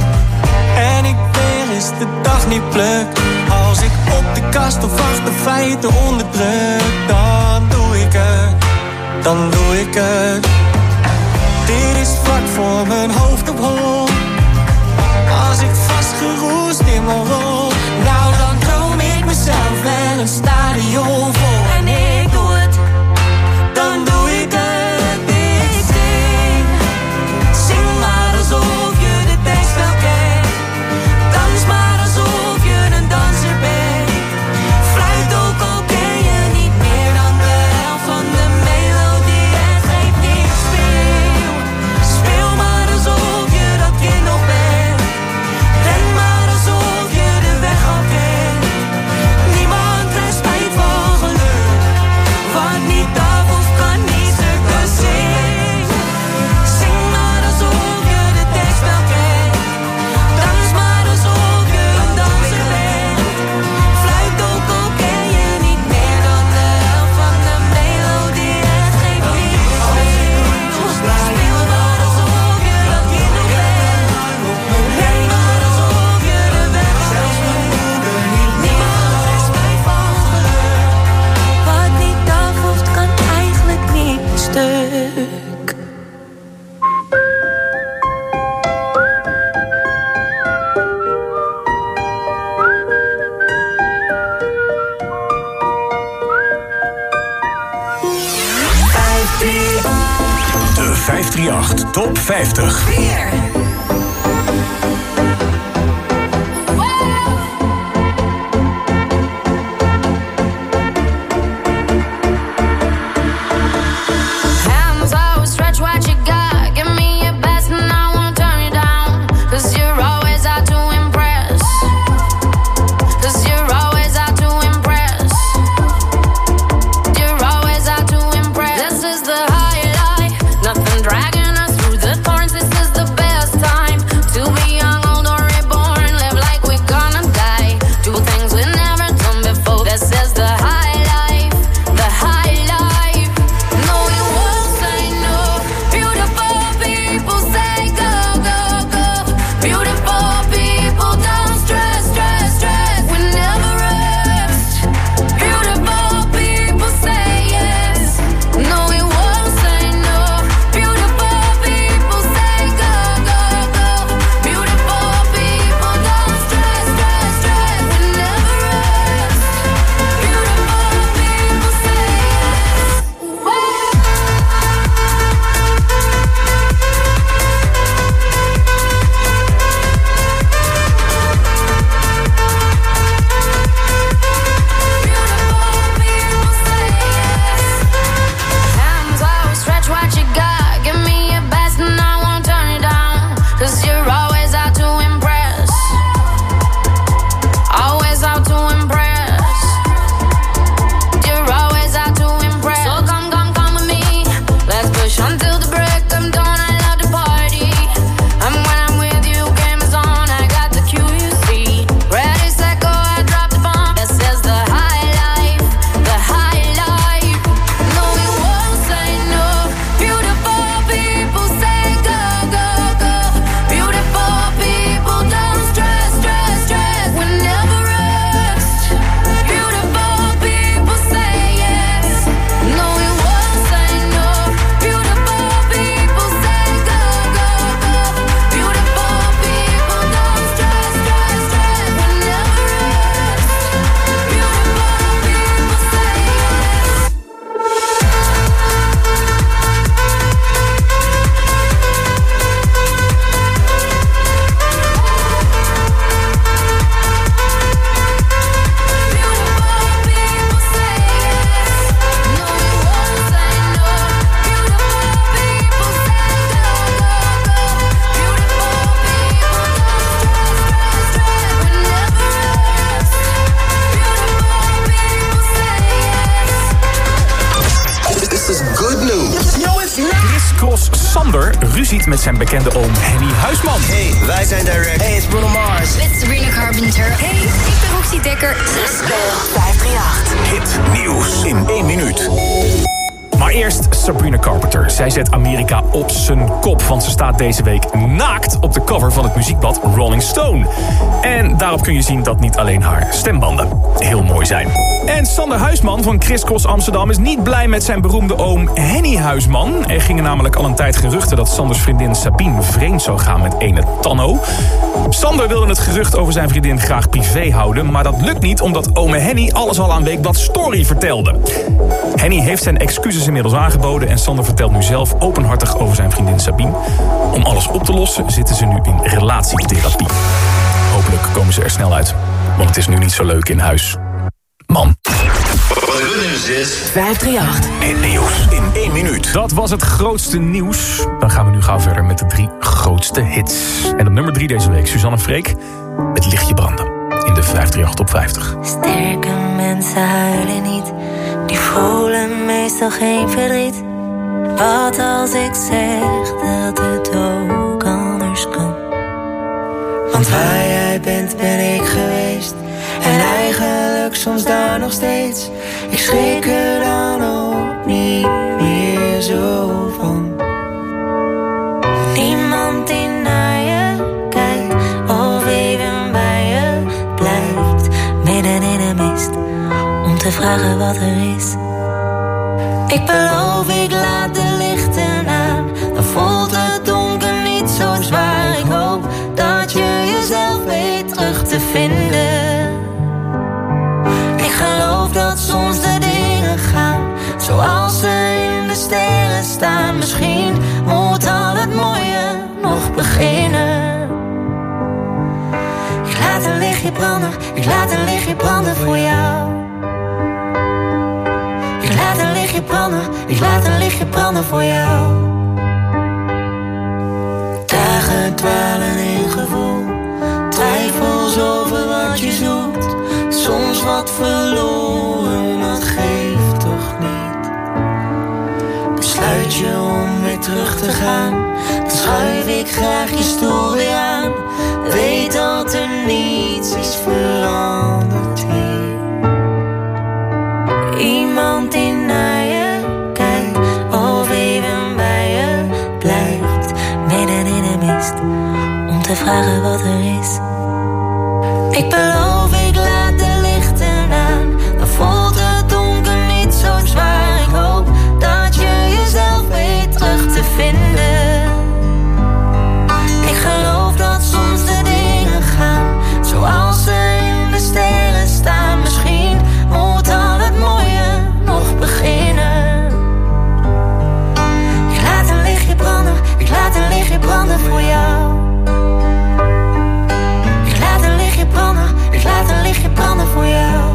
en ik weer eens de dag niet pluk. Als ik op de kast of achter feiten onderdruk, dan doe ik het, dan doe ik het. Dit is vlak voor mijn hoofd op hol. Als ik vastgeroest in mijn rol, nou dan droom ik mezelf wel een stadion vol. En ik doe het, dan doe ik het. Ik zing, zing maar alsof je de tekst wel kent. Dans maar alsof je een danser bent. Fluit ook al ken je niet meer dan de helft van de melodie. En geef niet, speel, speel maar alsof je dat kind nog bent. Ren maar alsof je de weg
538 Top 50.
Sander ruziet met zijn bekende oom Henny Huisman.
Hey, wij zijn Direct. Hey, it's Bruno Mars.
It's Sabrina Carpenter. Hey, ik ben Roxy Dekker. This is 538.
Hit nieuws in 1 minuut.
Maar eerst Sabrina Carpenter. Zij zet Amerika op zijn kop, want ze staat deze week naakt op de cover van het muziekblad Rolling Stone. En daarop kun je zien dat niet alleen haar stembanden heel mooi zijn. En Sander Huisman van Criss Cross Amsterdam is niet blij met zijn beroemde oom Henny Huisman. Er gingen namelijk al een tijd geruchten dat Sanders vriendin Sabine vreemd zou gaan met ene Tanno. Sander wilde het gerucht over zijn vriendin graag privé houden, maar dat lukt niet omdat ome Henny alles al aan Weekblad Story vertelde. Henny heeft zijn excuses inmiddels aangeboden en Sander vertelt nu zelf openhartig over zijn vriendin Sabine. Om alles op te lossen zitten ze nu in relatietherapie. Hopelijk komen ze er snel uit, want het is nu niet zo leuk in huis. Man.
Wat goed nieuws is
538.
Het nieuws in 1 minuut.
Dat was het grootste nieuws. Dan gaan we nu gaan verder met de 3 grootste hits. En op nummer 3 deze week, Suzanne Freek met Lichtje branden in de 538 Top 50.
Sterke mensen huilen niet, die voelen meestal geen verdriet. Wat als ik zeg dat het ook anders kan? Want waar jij bent ben ik geweest, en eigenlijk soms daar nog steeds. Ik schrik er dan ook niet meer zo van. Niemand die naar je kijkt of even bij je blijft, midden in de mist, om te vragen wat er is. Ik beloof, ik laat de lichten aan, dan voelt het donker niet zo zwaar. Ik hoop dat je jezelf weet terug te vinden. Ik geloof dat soms de dingen gaan zoals ze in de sterren staan. Misschien beginnen. Ik laat een lichtje branden, ik laat een lichtje branden voor jou. Ik laat een lichtje branden, ik laat een lichtje branden voor jou. Dagen dwalen in gevoel, twijfels over wat je zoekt. Soms wat verloren, dat geeft toch niet. Besluit je om weer terug te gaan, dan schuif ik graag je stoel weer aan. Weet dat er niets is veranderd hier. Iemand die naar je kijkt, of even bij je blijft, midden in de mist, om te vragen wat er is. Ik beloof, ik laat de lichten aan, dan voelt het donker niet zo zwaar. Ik hoop dat je jezelf weet terug te vinden. Ik geloof dat soms de dingen gaan zoals ze in de sterren staan. Misschien moet al het mooie nog beginnen. Ik laat een lichtje branden, ik laat een lichtje branden voor jou. Ik laat een lichtje branden, ik laat een lichtje branden voor jou.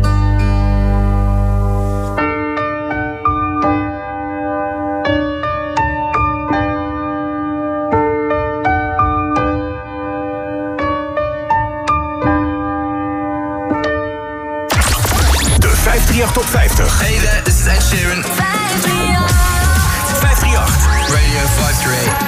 De 538 Top 50.
Hey there, this is Ed Sheeran.
538.
Radio 538.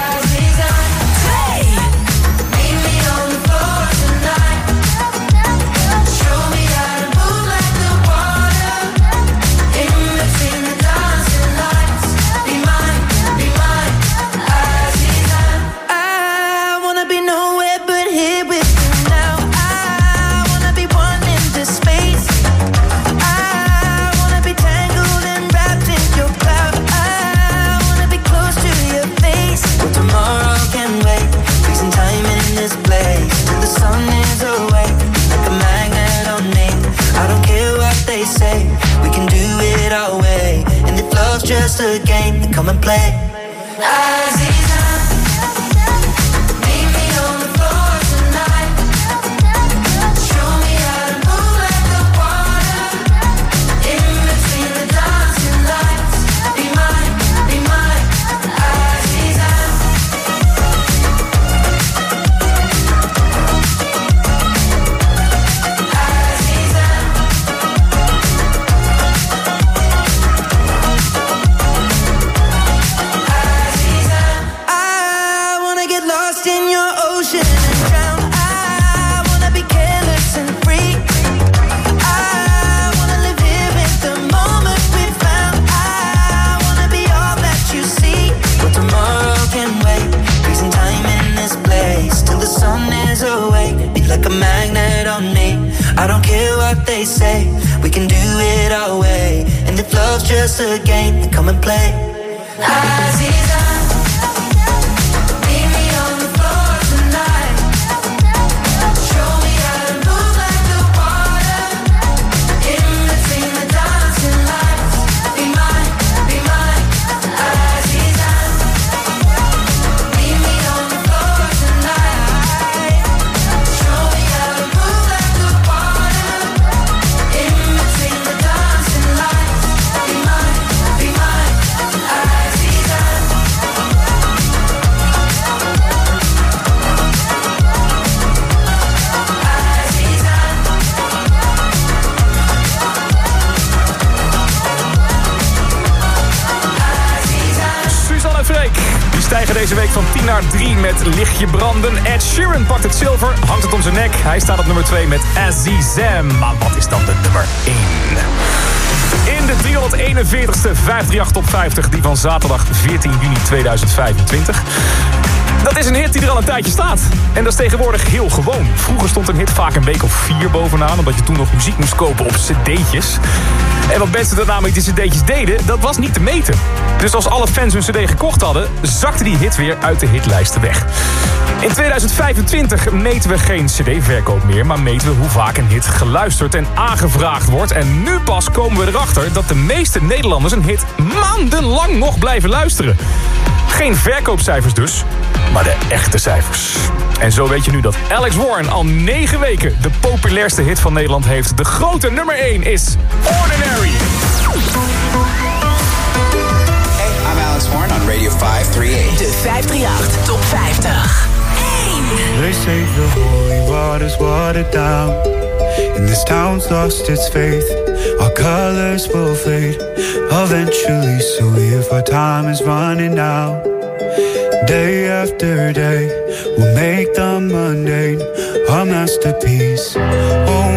Just a game to come and play. I don't care what they say, we can do it our way. And if love's just a game, then come and play. Aziza, meet me on the floor tonight. Show me how to move like the water. In between the dancing lights. Be mine, Aziza. Meet me on the floor tonight. Show me how to move like the water. In between the dancing lights. Be mine, Aziza.
Suzanne en Freek, die stijgen deze week van 10 naar 3 met Lichtje Branden. Ed Sheeran pakt het zilver, hangt het om zijn nek. Hij staat op nummer 2 met Azizam. Maar wat is dan de nummer 1? In de 341ste 538 Top 50, die van zaterdag 14 juni 2025. Dat is een hit die er al een tijdje staat. En dat is tegenwoordig heel gewoon. Vroeger stond een hit vaak een week of 4 bovenaan, omdat je toen nog muziek moest kopen op cd'tjes. En wat mensen daarna met die cd'tjes deden, dat was niet te meten. Dus als alle fans hun cd gekocht hadden, zakte die hit weer uit de hitlijsten weg. In 2025 meten we geen cd-verkoop meer, maar meten we hoe vaak een hit geluisterd en aangevraagd wordt. En nu pas komen we erachter dat de meeste Nederlanders een hit maandenlang nog blijven luisteren. Geen verkoopcijfers dus, maar de echte cijfers. En zo weet je nu dat Alex Warren al 9 weken de populairste hit van Nederland heeft. De grote nummer 1 is Ordinary.
Hey, I'm Alex Warren on Radio 538.
De 538 Top 50.
They say the holy water's watered down, and this town's lost its faith. Our colors will fade eventually, so if our time is running out, day after day, we'll make the mundane our masterpiece. Oh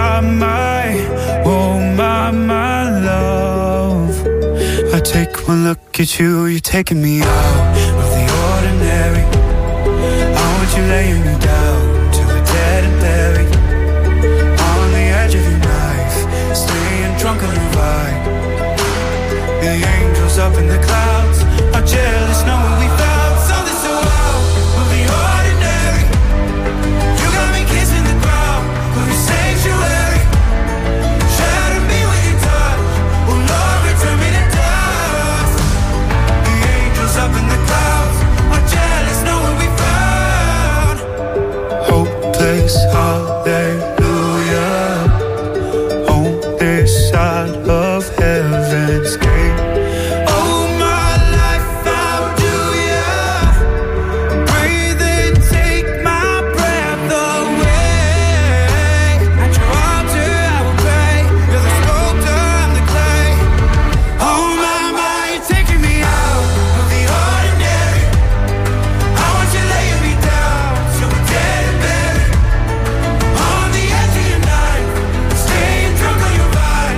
my love, I take one look at you, you're taking me out of the ordinary. You're laying me down till we're dead and buried on the edge of your knife, staying drunk on your ride. The angels up in the clouds are jealous knowing we found something so out of the ordinary. You got me kissing the ground of your sanctuary. Shatter me with your touch, oh Lord, return me to dust. The angels up in the clouds are jealous knowing we found hopeless hallelujah on this side of heaven's gate. Oh, my life, how do ya breathe and take my breath away? At your altar I will pray. You're the sculptor, I'm the clay. Oh my, you're taking me out of the ordinary. I want you laying me down till we're dead and buried on the edge of your knife, staying drunk on your ride.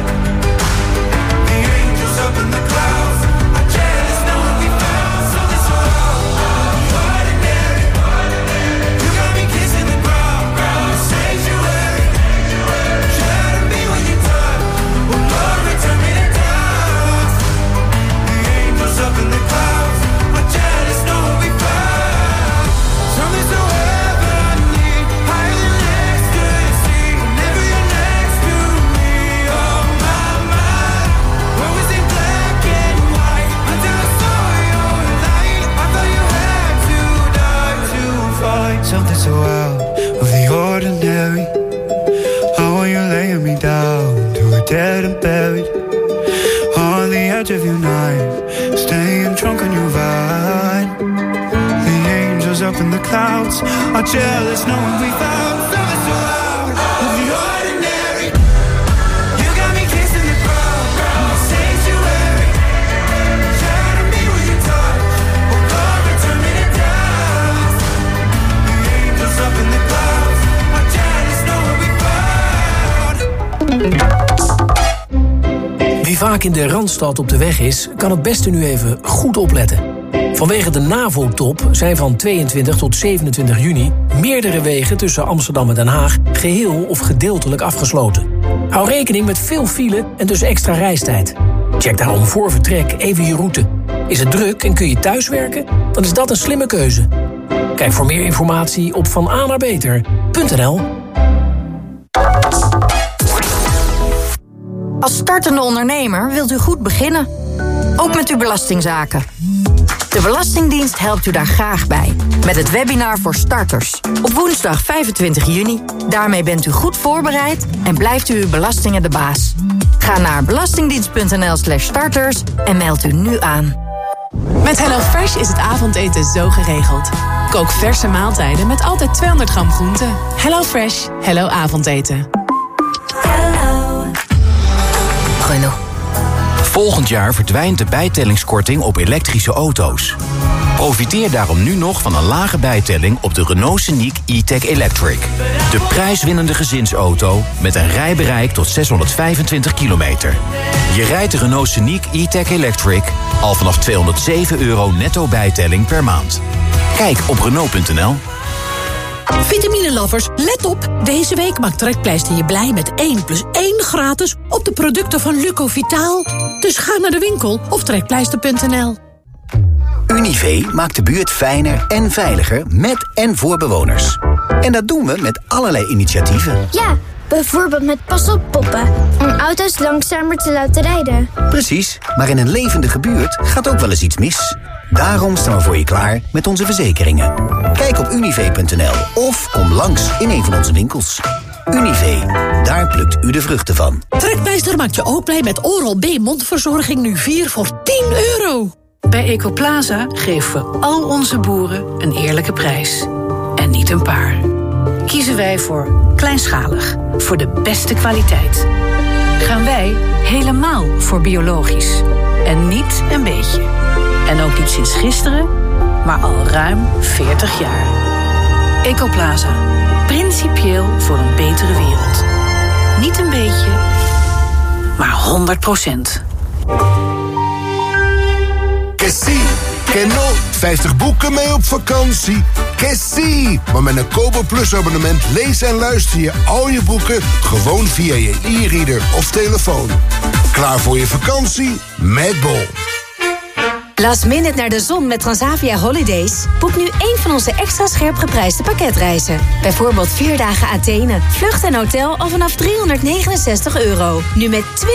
The angels up in the clouds are jealous knowing we found something so ordinary. You got me kissing the ground, sanctuary. Shatter me when you touch, oh Lord, return me to dust. The angels up in the clouds are jealous knowing we found something so heavenly, higher than ecstasy. Whenever you're next to me, oh my, when we see black and white, until I saw your light, I thought you had to die to find something so out of the ordinary. How are you laying me down till we're dead and buried on the edge of your knife, staying drunk on your vine. The angels up in the clouds are jealous knowing we found something so out of the ordinary. You got me kissing the ground, sanctuary. Shatter me with your touch, oh Lord, return me to dust. The angels up in the clouds are jealous knowing we found.
Wie vaak in de Randstad op de weg is, kan het beste nu even goed opletten. Vanwege de NAVO-top zijn van 22 tot 27 juni... meerdere wegen tussen Amsterdam en Den Haag geheel of gedeeltelijk afgesloten. Hou rekening met veel file en dus extra reistijd. Check daarom voor vertrek even je route. Is het druk en kun je thuiswerken? Dan is dat een slimme keuze. Kijk voor meer informatie op vananabeter.nl.
Als startende ondernemer wilt u goed beginnen. Ook met uw belastingzaken. De Belastingdienst helpt u daar graag bij. Met het webinar voor starters. Op woensdag 25 juni. Daarmee bent u goed voorbereid en blijft u uw belastingen de baas. Ga naar belastingdienst.nl/starters en meld u nu aan.
Met HelloFresh is het avondeten zo geregeld. Kook verse maaltijden met altijd 200 gram groente. HelloFresh, hello avondeten.
Renault. Volgend jaar verdwijnt de bijtellingskorting op elektrische auto's. Profiteer daarom nu nog van een lage bijtelling op de Renault Scenic E-Tech Electric. De prijswinnende gezinsauto met een rijbereik tot 625 kilometer. Je rijdt de Renault Scenic E-Tech Electric al vanaf €207 netto bijtelling per maand. Kijk op Renault.nl.
Vitamine-lovers, let op! Deze week maakt Trekpleister je blij met 1+1 gratis op de producten van Lucovitaal. Dus ga naar de winkel of trekpleister.nl.
Univé maakt de buurt fijner en veiliger met en voor bewoners. En dat doen we met allerlei initiatieven.
Ja, bijvoorbeeld met Pas op poppen, om auto's langzamer te laten rijden.
Precies, maar in een levendige buurt gaat ook wel eens iets mis. Daarom staan we voor je klaar met onze verzekeringen. Kijk op unive.nl of kom langs in een van onze winkels. Unive, daar plukt u de vruchten van.
Trekpleister maakt je ook blij met Oral-B mondverzorging nu 4 voor €10.
Bij Ecoplaza geven we al onze boeren een eerlijke prijs. En niet een paar. Kiezen wij voor kleinschalig, voor de beste kwaliteit. Gaan wij helemaal voor biologisch. En niet een beetje. En ook niet sinds gisteren, maar al ruim 40 jaar. Ecoplaza. Principieel voor een betere wereld. Niet een beetje, maar 100%.
Que sí, que no. 50 boeken mee op vakantie. Que sí. Maar met een Kobo Plus abonnement lees en luister je al je boeken gewoon via je e-reader of telefoon. Klaar voor je vakantie? Met Bol.
Last minute naar de zon met Transavia Holidays? Boek nu één van onze extra scherp geprijsde pakketreizen. Bijvoorbeeld 4 dagen Athene. Vlucht en hotel al vanaf €369. Nu met